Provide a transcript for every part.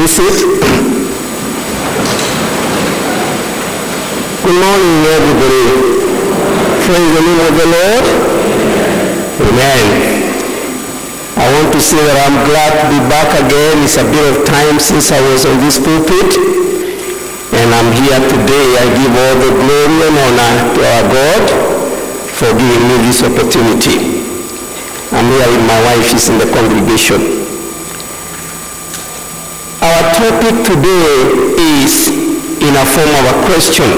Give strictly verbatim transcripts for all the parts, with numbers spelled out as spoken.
seat. Good morning, everybody. Praise the name of the Lord. Amen. I want to say that I'm glad to be back again. It's a bit of time since I was on this pulpit, and I'm here today. I give all the glory and honor to our God for giving me this opportunity. I'm here with my wife, she's in the congregation. Our topic today is in a form of a question.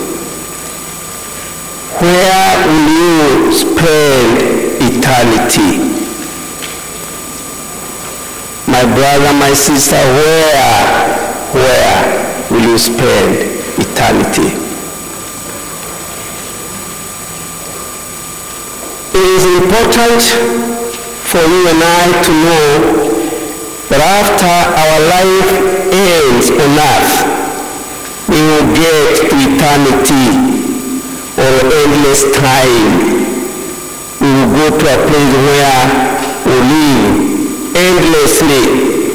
Where will you spend eternity? My brother, my sister, where, where will you spend eternity? It is important for you and I to know that after our life ends on earth, we will get to eternity or endless time. We will go to a place where we live endlessly.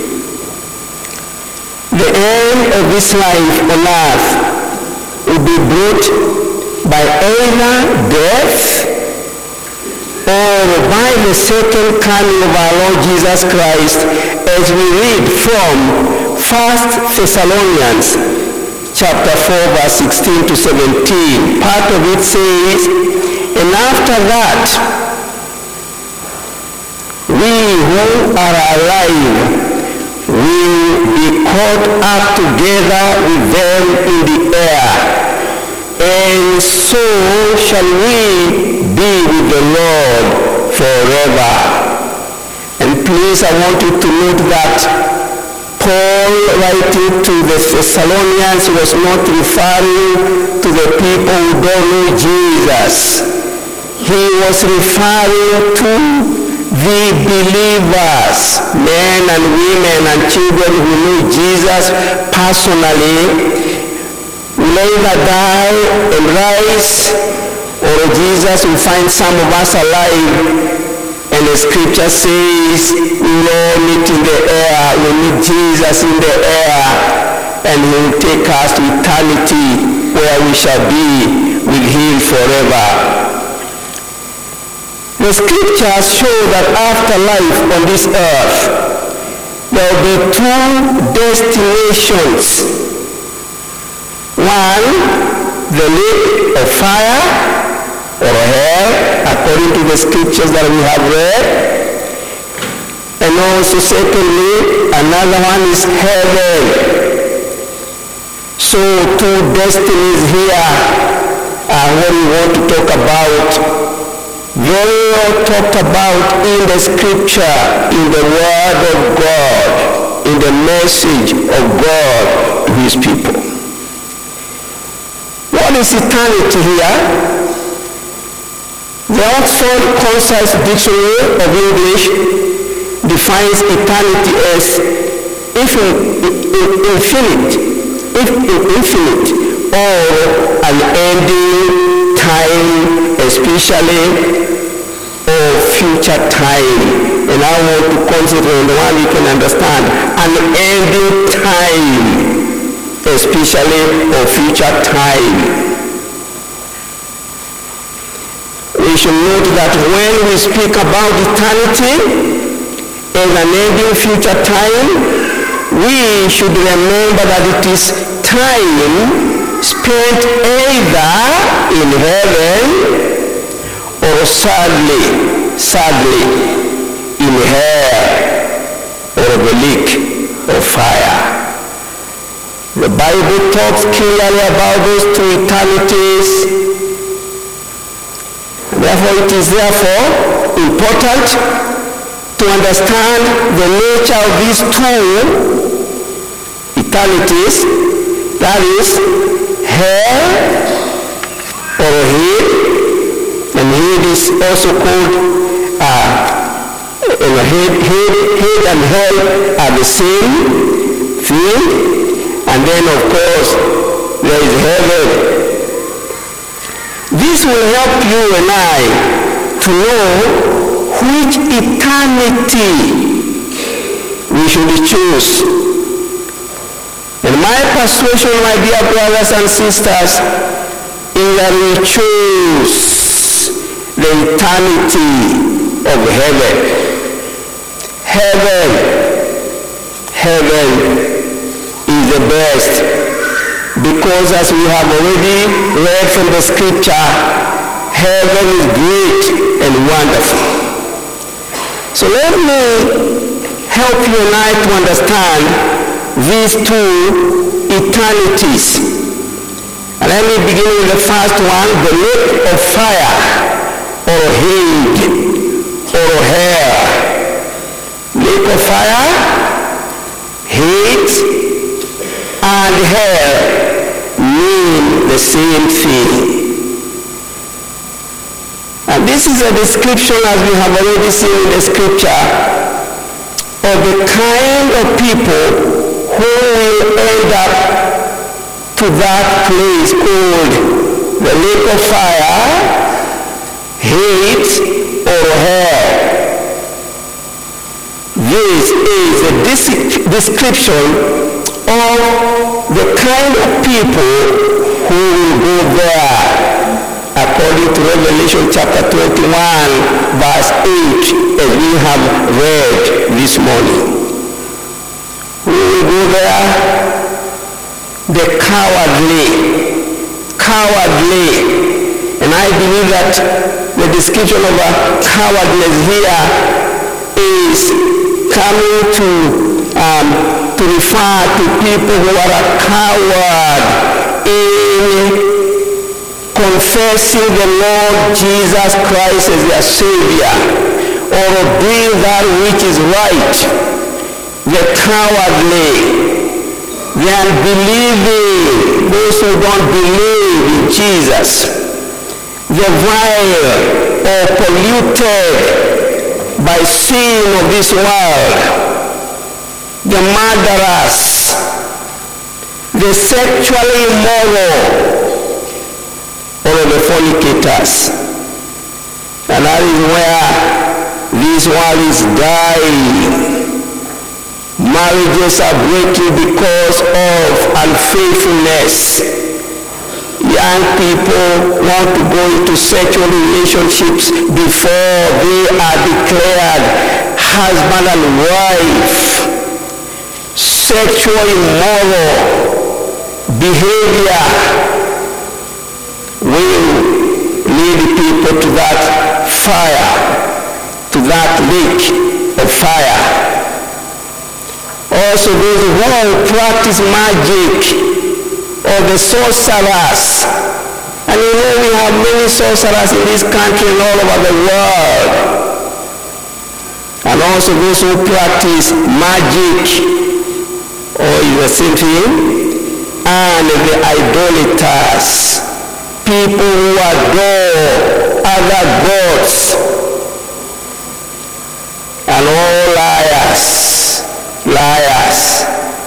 The end of this life on earth will be brought by either death or by the second coming of our Lord Jesus Christ, as we read from First Thessalonians chapter four, verse sixteen to seventeen. Part of it says, and after that, we who are alive will be caught up together with them in the air, and so shall we be with the Lord forever. And please, I want you to note that Paul, writing to the Thessalonians, was not referring to the people who don't know Jesus. He was referring to the believers, men and women and children who know Jesus personally, will either die and rise, or Jesus will find some of us alive. And the scripture says, we will all meet in the air, we meet Jesus in the air, and he will take us to eternity where we shall be with him forever. The scriptures show that after life on this earth, there will be two destinations. One, the lake of fire, or hell, according to the scriptures that we have read. And also, secondly, another one is heaven. So two destinies here are what we want to talk about. Very well talked about in the scripture, in the word of God, in the message of God to his people. What is eternity here? The Oxford Concise Dictionary of English defines eternity as infinite, infinite, or an ending time, especially, or future time. And I want to concentrate on the one you can understand. An ending time, especially, or future time. We should note that when we speak about eternity as an ending future time, we should remember that it is time spent either in heaven or sadly, sadly, in hell or the lake of fire. The Bible talks clearly about those two eternities. Therefore, it is therefore important to understand the nature of these two eternities, that is, hell or hell, and hell is also called, uh, you know, hell, hell, hell and hell are the same thing, and then of course there is heaven. This will help you and I to know which eternity we should choose. persuasion, my dear brothers and sisters, is that we choose the eternity of heaven. Heaven, heaven is the best, because as we have already read from the scripture, heaven is great and wonderful. So let me help you and I to understand these two eternities. And let me begin with the first one, the lake of fire, or hate, or hell. Lake of fire, hate, and hell mean the same thing. And this is a description, as we have already seen in the scripture, of the kind of people who will end up to that place called the lake of fire, hate, or hell. This is a description of the kind of people who will go there, according to Revelation chapter twenty-one, verse eight, as we have read this morning. Who will go there? The cowardly. Cowardly. And I believe that the description of a cowardness here is coming to, um, to refer to people who are a coward in confessing the Lord Jesus Christ as their Savior, or doing that which is right. The cowardly, the unbelieving, those who don't believe in Jesus, the vile or polluted by sin of this world, the murderers, the sexually immoral, or the fornicators. And that is where this world is dying. Marriages are breaking because of unfaithfulness. Young people want to go into sexual relationships before they are declared husband and wife. Sexual immoral behavior will lead people to that fire, to that lake of fire. Also those who practice magic, or the sorcerers. And you know we have many sorcerers in this country and all over the world. And also those who practice magic, or is the same thing, and the idolaters. People who adore other gods, and all liars, liars.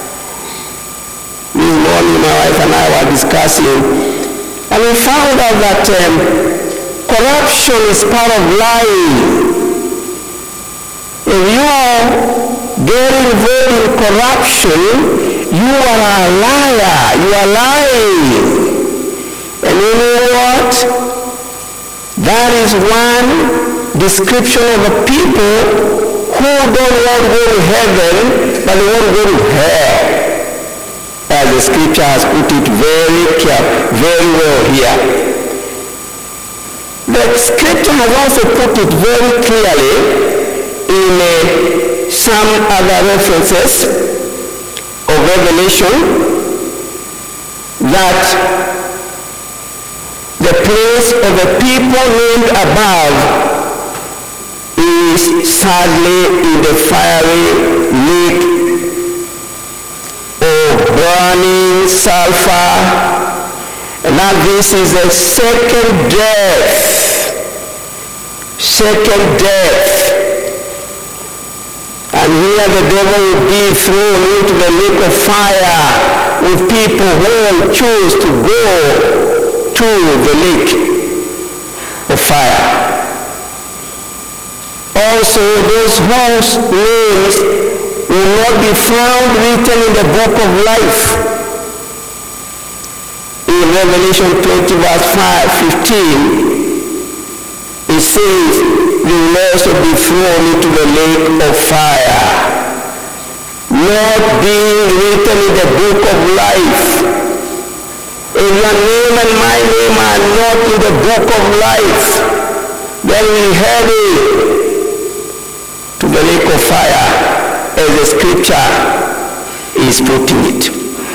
This morning my wife and I were discussing, and we found out that um, corruption is part of lying. If you get involved in corruption, you are a liar, you are lying. And you know what? That is one description of the people who don't want to go to heaven, but they want to go to hell. As the scripture has put it very clear, very well here. The scripture has also put it very clearly in uh, some other references of Revelation, that the place of the people named above is sadly in the fiery lake of burning sulfur. And now this is the second death. Second death. And here the devil will be thrown into the lake of fire with people who choose to go to the lake of fire. Also, those whose names will not be found written in the book of life Revelation twenty verse five, fifteen, it says, "You will also be thrown into the lake of fire, not being written in the book of life." If your name and my name are not in the book of life, then we head to the lake of fire, as the scripture is putting it.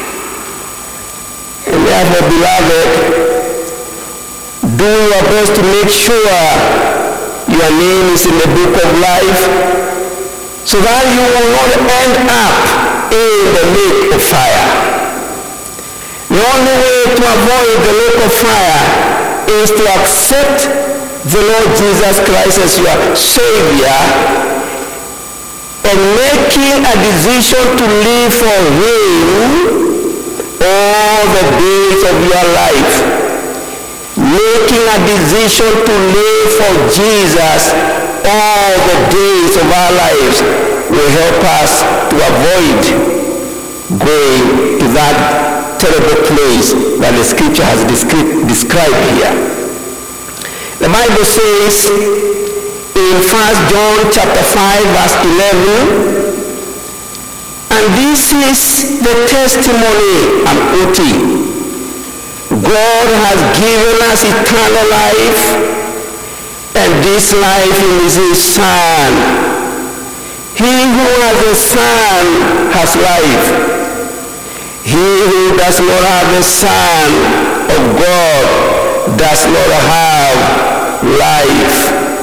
And therefore, beloved, do your best to make sure your name is in the book of life, so that you will not end up in the lake of fire. The only way to avoid the lake of fire is to accept the Lord Jesus Christ as your Savior and making a decision to live for Him all the days of your life. Making a decision to live for Jesus all the days of our lives will help us to avoid going to that terrible place that the scripture has descri- described here. The Bible says in First John chapter five verse eleven, and this is the testimony I'm quoting: God has given us eternal life, and this life is His Son. He who has the Son has life. He who does not have the Son of God does not have life.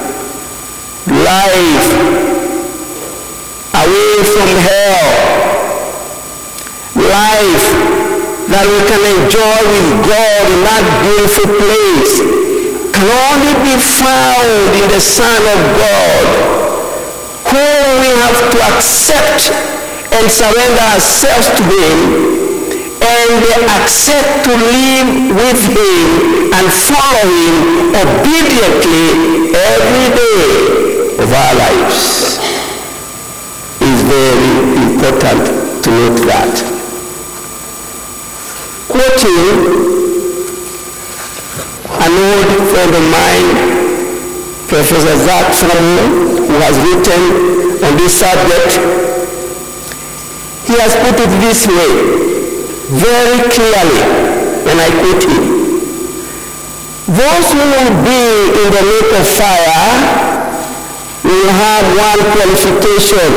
Life away from hell. Life that we can enjoy with God in that beautiful place can only be found in the Son of God, whom we have to accept and surrender ourselves to Him, and accept to live with Him and follow Him obediently every day of our lives. It's very important to note that. Quoting an old friend of mine, Professor Zach Solomon, who has written on this subject, he has put it this way very clearly, and I quote him: "Those who will be in the lake of fire will have one qualification.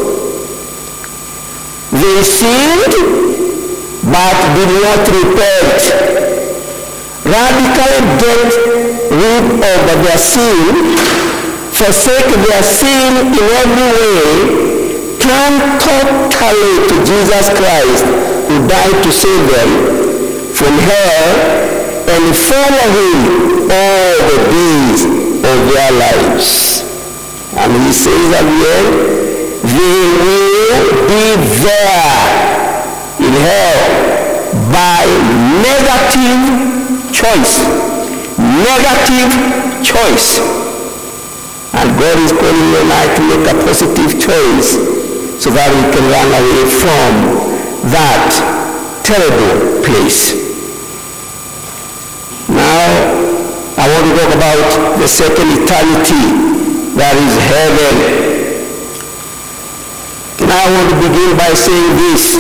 They sinned, but did not repent. Radically get rid of their sin, forsake their sin in every way, turn totally to Jesus Christ, who died to save them from hell, and follow Him all the days of their lives." And he says at the end, they will be there in hell by negative choice. Negative choice. And God is calling you and I to make a positive choice, so that we can run away from that terrible place. Now, I want to talk about the second eternity, that is heaven. And I want to begin by saying this: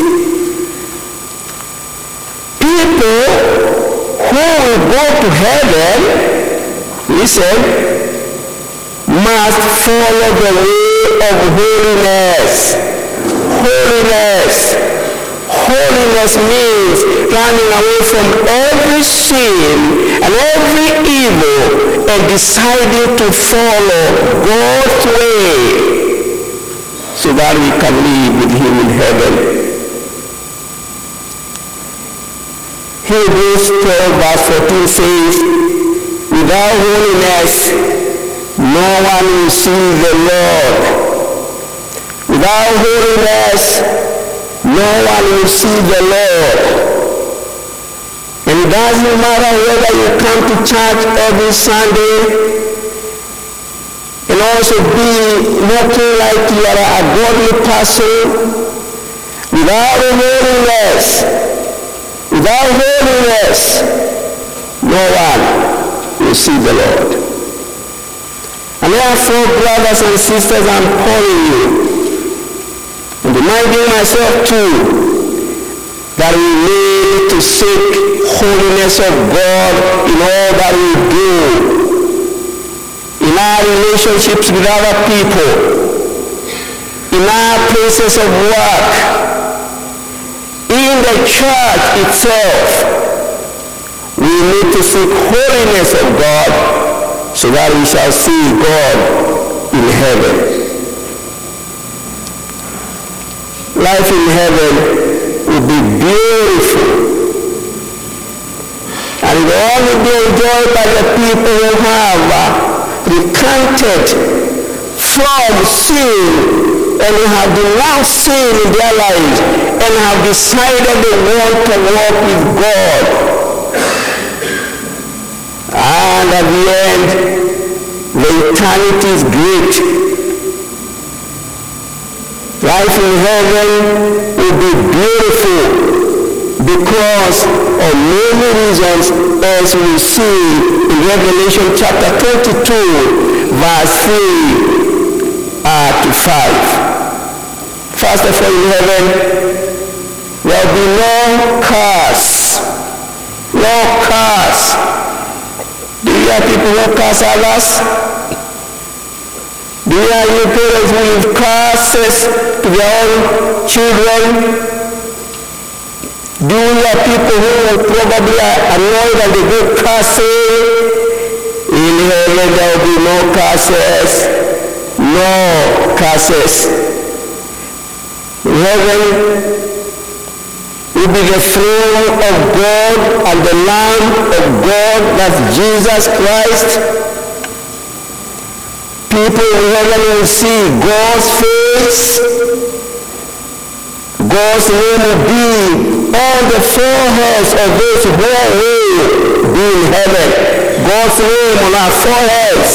people who will go to heaven, listen, must follow the way of holiness. Holiness. Holiness means running away from every sin and every evil and deciding to follow God's way, so that we can live with Him in heaven. Hebrews twelve verse fourteen says, "Without holiness, no one will see the Lord." Without holiness, no one will see the Lord. And it doesn't matter whether you come to church every Sunday and also be looking like you are a godly person. Without holiness, without holiness, no one will see the Lord. And therefore, brothers and sisters, I'm calling you, and reminding myself too, that we need to seek holiness of God in all that we do, in our relationships with other people, in our places of work, in the church itself. We need to seek holiness of God so that we shall see God in heaven. Life in heaven will be beautiful, and it will only be enjoyed by the people who have uh, recanted from sin and who have denounced sin in their lives and have decided they want to walk with God. And at the end, the eternity is great. Life in heaven will be beautiful because of many reasons, as we see in Revelation chapter twenty-two, verse three uh, to five. First of all, in heaven, there will be no curse. No curse. Do you hear people who curse others? Do you hear any parents who give curses to their own children? Do you hear people who will probably are annoyed and they do cursing? In heaven there will be no curses. No curses. In heaven will be the throne of God and the Lamb of God, that's Jesus Christ. People in heaven will see God's face. God's name will be on the foreheads of those who will be in heaven. God's name on our foreheads.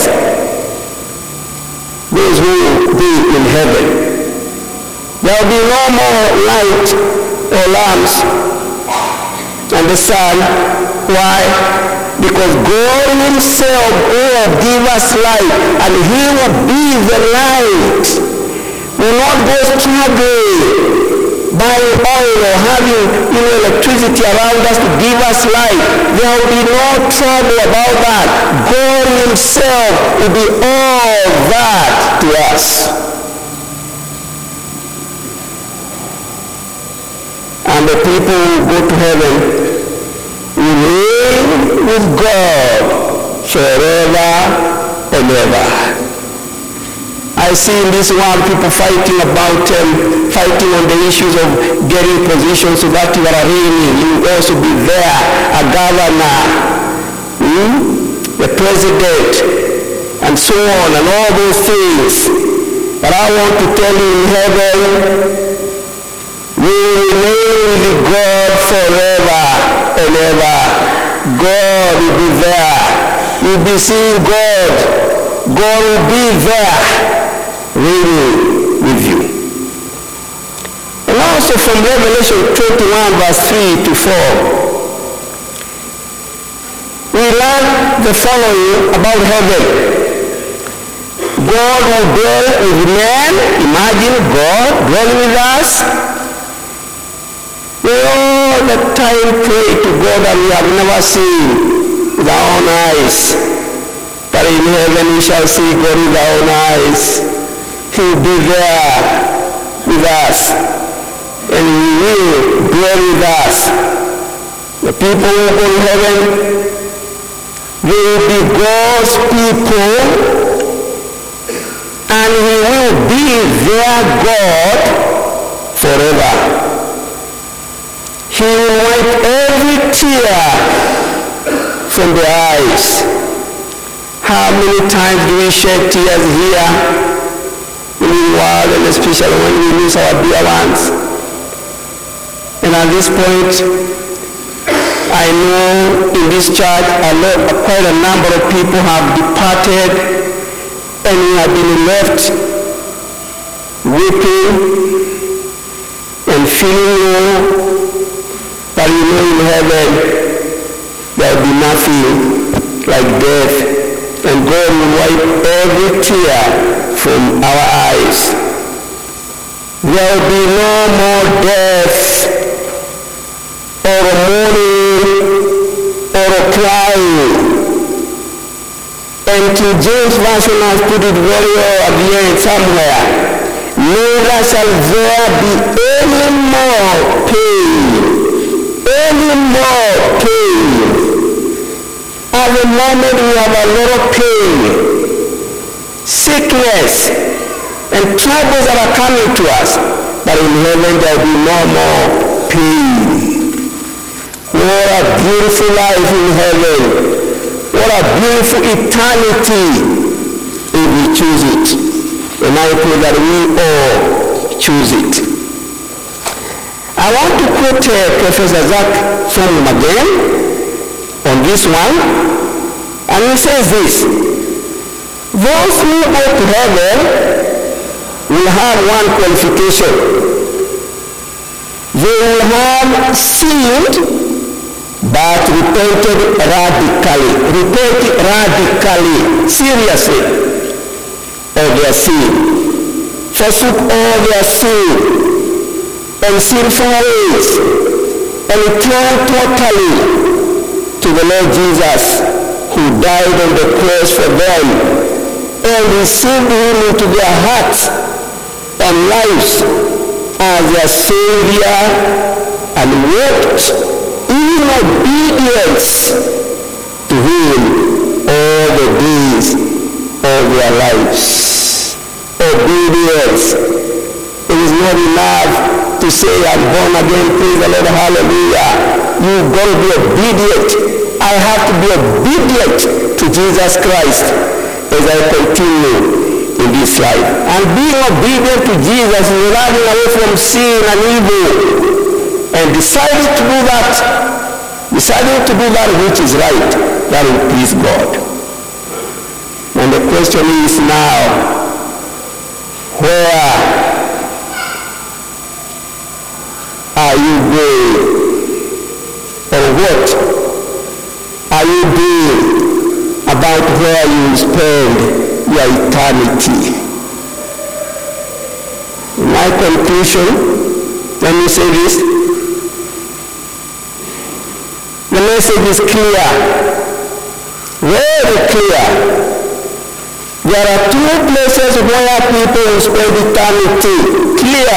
Those who will be in heaven. There will be no more light or lamps and the sun. Why? Because God himself will give us light, and he will be the light. We will not go struggling buying oil or having you know, electricity around us to give us light. There will be no trouble about that. God himself will be all that to us. And the people who go to heaven will reign with God forever and ever. I see in this world people fighting about, um, fighting on the issues of getting positions so that you are reigning. You will also be there, a governor, hmm? the president, and so on, and all those things. But I want to tell you, in heaven, we will remain with God forever and ever. God will be there. We'll be seeing God. God will be there, reigning with you. And also from Revelation twenty-one, verse three to four, we learn the following about heaven. God will dwell with men. Imagine God dwelling with us. We all the time pray to God that we have never seen with our own eyes. But in heaven we shall see God with our own eyes. He will be there with us. And he will dwell with us. The people who go to heaven, they will be God's people. And he will be their God forever. He will wipe every tear from their eyes. How many times do we shed tears here in the world, and especially when we lose our dear ones? And at this point, I know in this church a lot, quite a number of people have departed, and we have been left weeping and feeling low. But you know, in heaven there will be nothing like death, and God will wipe every tear from our eyes. There will be no more death, or mourning, or crying. And King James Version has put it very well at the end somewhere. Neither shall there be any more pain. Any more pain. At the moment we have a lot of pain, sickness, and troubles that are coming to us. But in heaven there will be no more pain. What a beautiful life in heaven. What a beautiful eternity if we choose it. And I pray that we all choose it. I want to quote uh, Professor Zach from again on this one. And he says this: those who go to heaven will have one qualification. They will have sinned but repented radically, repented radically, seriously, of their sin, forsook all their sin and sinful ways, and returned totally to the Lord Jesus, who died on the cross for them, and received him into their hearts and lives as their Savior, and walked in obedience to him all the days of their lives. Obedience. It is not enough to say I'm born again, praise the Lord, hallelujah. You've got to be obedient. I have to be obedient to Jesus Christ as I continue in this life. And being obedient to Jesus is running away from sin and evil. And deciding to do that, deciding to do that which is right, that will please God. And the question is now, where are you going? Or what are you doing about where you will spend your eternity? In my conclusion, let me say this. The message is clear, very clear. There are two places where people will spend eternity, clear.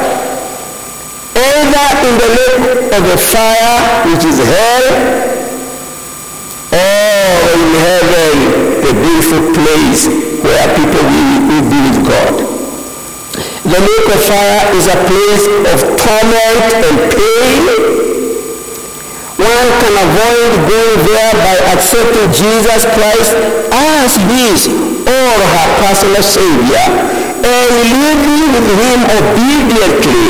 Either in the lake of the fire, which is hell, or in heaven, the beautiful place where people will, will be with God. The lake of fire is a place of torment and pain. One can avoid going there by accepting Jesus Christ as his or her personal Savior and living with him obediently.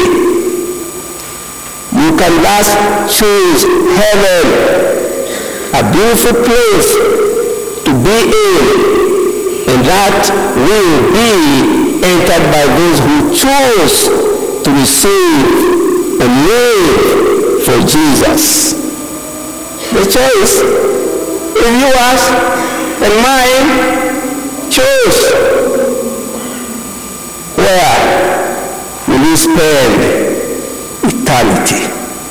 You can thus choose heaven, a beautiful place to be in, and that will be entered by those who choose to receive and live for Jesus. The choice is yours and mine. Choose. Where will you spend eternity?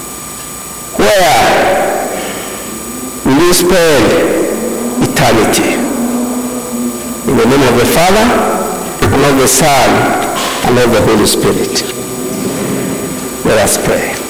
Where will you spend eternity? In the name of the Father, and of the Son, and of the Holy Spirit. Let us pray.